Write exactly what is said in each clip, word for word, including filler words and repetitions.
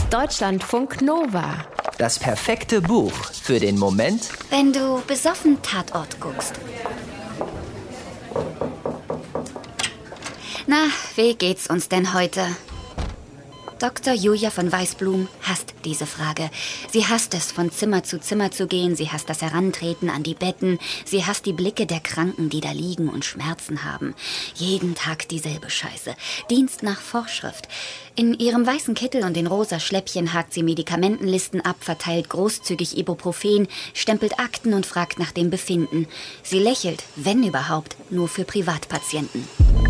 Deutschlandfunk Nova. Das perfekte Buch für den Moment, wenn du besoffen Tatort guckst. Na, wie geht's uns denn heute? Doktor Julia von Weißblum hasst diese Frage. Sie hasst es, von Zimmer zu Zimmer zu gehen. Sie hasst das Herantreten an die Betten. Sie hasst die Blicke der Kranken, die da liegen und Schmerzen haben. Jeden Tag dieselbe Scheiße. Dienst nach Vorschrift. In ihrem weißen Kittel und den rosa Schläppchen hakt sie Medikamentenlisten ab, verteilt großzügig Ibuprofen, stempelt Akten und fragt nach dem Befinden. Sie lächelt, wenn überhaupt, nur für Privatpatienten.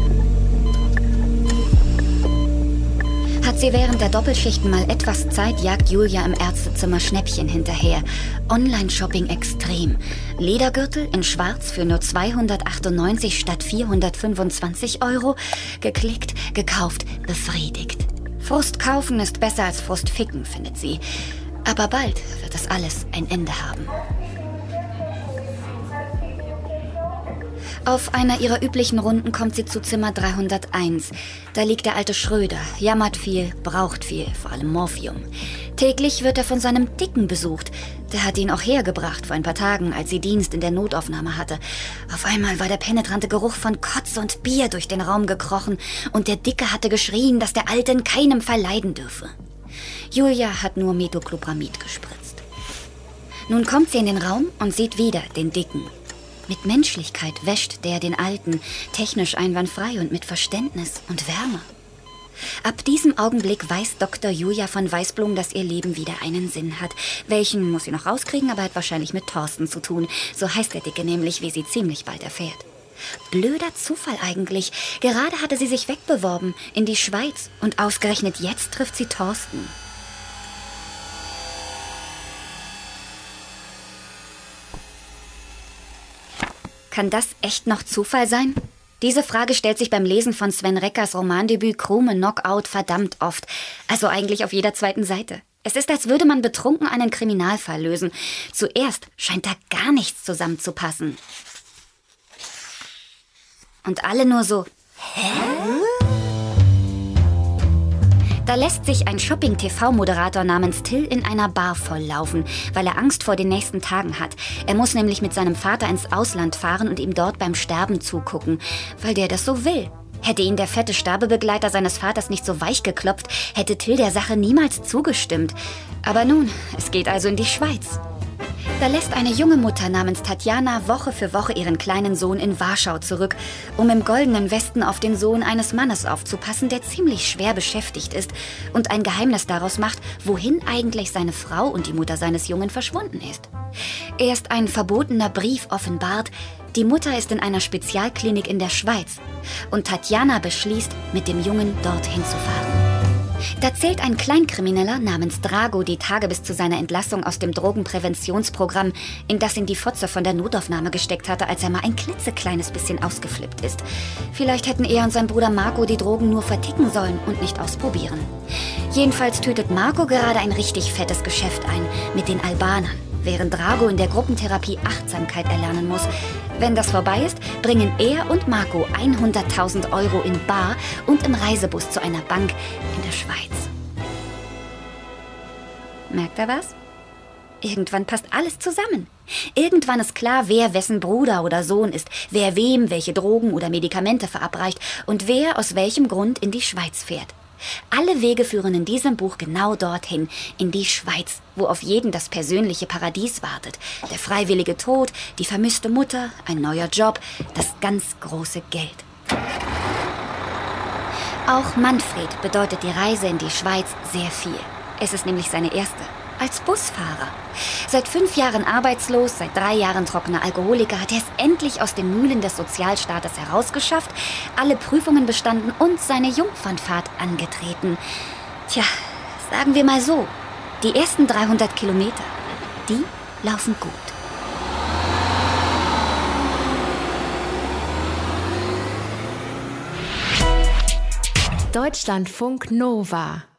Hat sie während der Doppelschichten mal etwas Zeit, jagt Julia im Ärztezimmer Schnäppchen hinterher. Online-Shopping extrem. Ledergürtel in schwarz für nur zweihundertachtundneunzig statt vierhundertfünfundzwanzig Euro. Geklickt, gekauft, befriedigt. Frust kaufen ist besser als Frust ficken, findet sie. Aber bald wird das alles ein Ende haben. Auf einer ihrer üblichen Runden kommt sie zu Zimmer dreihunderteins. Da liegt der alte Schröder, jammert viel, braucht viel, vor allem Morphium. Täglich wird er von seinem Dicken besucht. Der hat ihn auch hergebracht vor ein paar Tagen, als sie Dienst in der Notaufnahme hatte. Auf einmal war der penetrante Geruch von Kotze und Bier durch den Raum gekrochen und der Dicke hatte geschrien, dass der Alte in keinem Fall leiden dürfe. Julia hat nur Metoclopramid gespritzt. Nun kommt sie in den Raum und sieht wieder den Dicken. Mit Menschlichkeit wäscht der den Alten, technisch einwandfrei und mit Verständnis und Wärme. Ab diesem Augenblick weiß Doktor Julia von Weißblum, dass ihr Leben wieder einen Sinn hat. Welchen muss sie noch rauskriegen, aber hat wahrscheinlich mit Thorsten zu tun. So heißt der Dicke nämlich, wie sie ziemlich bald erfährt. Blöder Zufall eigentlich. Gerade hatte sie sich wegbeworben in die Schweiz und ausgerechnet jetzt trifft sie Thorsten. Kann das echt noch Zufall sein? Diese Frage stellt sich beim Lesen von Sven Reckers Romandebüt Krume Knockout verdammt oft. Also eigentlich auf jeder zweiten Seite. Es ist, als würde man betrunken einen Kriminalfall lösen. Zuerst scheint da gar nichts zusammenzupassen. Und alle nur so, hä? Da lässt sich ein Shopping-T V-Moderator namens Till in einer Bar volllaufen, weil er Angst vor den nächsten Tagen hat. Er muss nämlich mit seinem Vater ins Ausland fahren und ihm dort beim Sterben zugucken, weil der das so will. Hätte ihn der fette Sterbebegleiter seines Vaters nicht so weich geklopft, hätte Till der Sache niemals zugestimmt. Aber nun, es geht also in die Schweiz. Da lässt eine junge Mutter namens Tatjana Woche für Woche ihren kleinen Sohn in Warschau zurück, um im goldenen Westen auf den Sohn eines Mannes aufzupassen, der ziemlich schwer beschäftigt ist und ein Geheimnis daraus macht, wohin eigentlich seine Frau und die Mutter seines Jungen verschwunden ist. Erst ein verbotener Brief offenbart, die Mutter ist in einer Spezialklinik in der Schweiz und Tatjana beschließt, mit dem Jungen dorthin zu fahren. Da zählt ein Kleinkrimineller namens Drago die Tage bis zu seiner Entlassung aus dem Drogenpräventionsprogramm, in das ihn die Fotze von der Notaufnahme gesteckt hatte, als er mal ein klitzekleines bisschen ausgeflippt ist. Vielleicht hätten er und sein Bruder Marco die Drogen nur verticken sollen und nicht ausprobieren. Jedenfalls tütet Marco gerade ein richtig fettes Geschäft ein mit den Albanern, während Drago in der Gruppentherapie Achtsamkeit erlernen muss. Wenn das vorbei ist, bringen er und Marco hunderttausend Euro in bar und im Reisebus zu einer Bank in der Schweiz. Merkt er was? Irgendwann passt alles zusammen. Irgendwann ist klar, wer wessen Bruder oder Sohn ist, wer wem welche Drogen oder Medikamente verabreicht und wer aus welchem Grund in die Schweiz fährt. Alle Wege führen in diesem Buch genau dorthin, in die Schweiz, wo auf jeden das persönliche Paradies wartet. Der freiwillige Tod, die vermisste Mutter, ein neuer Job, das ganz große Geld. Auch Manfred bedeutet die Reise in die Schweiz sehr viel. Es ist nämlich seine erste. Als Busfahrer. Seit fünf Jahren arbeitslos, seit drei Jahren trockener Alkoholiker hat er es endlich aus den Mühlen des Sozialstaates herausgeschafft, alle Prüfungen bestanden und seine Jungfernfahrt angetreten. Tja, sagen wir mal so, die ersten dreihundert Kilometer, die laufen gut. Deutschlandfunk Nova.